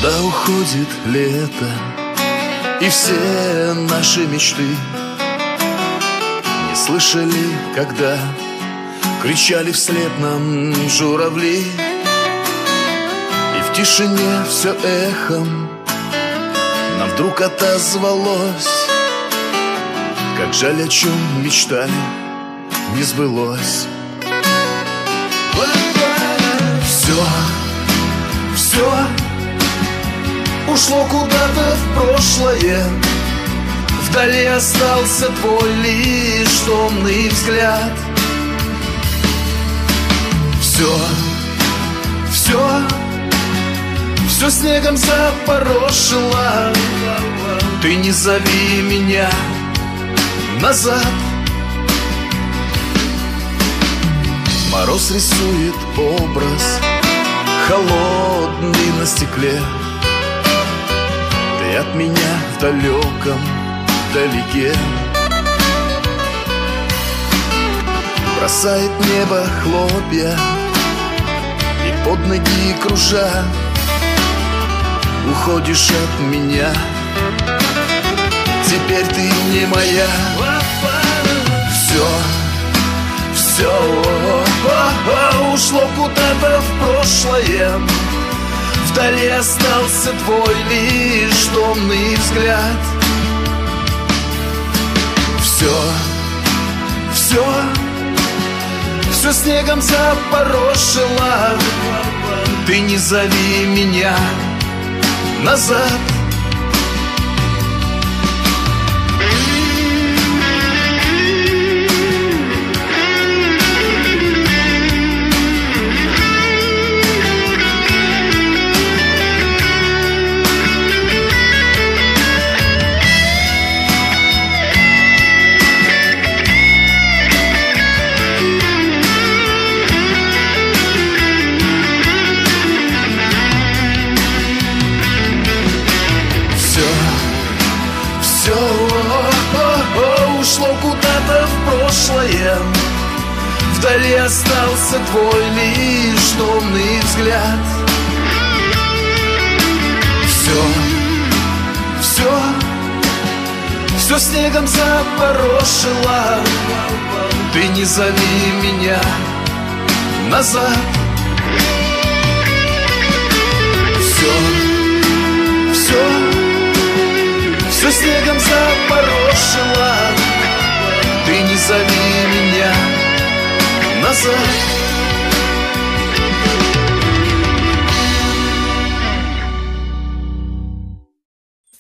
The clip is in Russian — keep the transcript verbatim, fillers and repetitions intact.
Куда уходит лето и все наши мечты? Не слышали, когда кричали вслед нам журавли, и в тишине все эхом нам вдруг отозвалось: как жаль, о чем мечтали, не сбылось. Все, все ушло куда-то в прошлое, вдали остался твой лишь томный взгляд. Все, все, все снегом запорошило, ты не зови меня назад. Мороз рисует образ холодный на стекле, ты от меня в далеком далеке. Бросает небо хлопья и под ноги кружа уходишь от меня. Теперь ты не моя. Все, все ушло куда-то в прошлое, вдали остался твой лишь томный взгляд. Все, все, все снегом запорошило, ты не зови меня назад. Все ушло куда-то в прошлое, вдали остался твой лишь томный взгляд. Все, все, все снегом запорошило, ты не зови меня назад. Все, все, все снегом запорошило, ты не зови меня назад.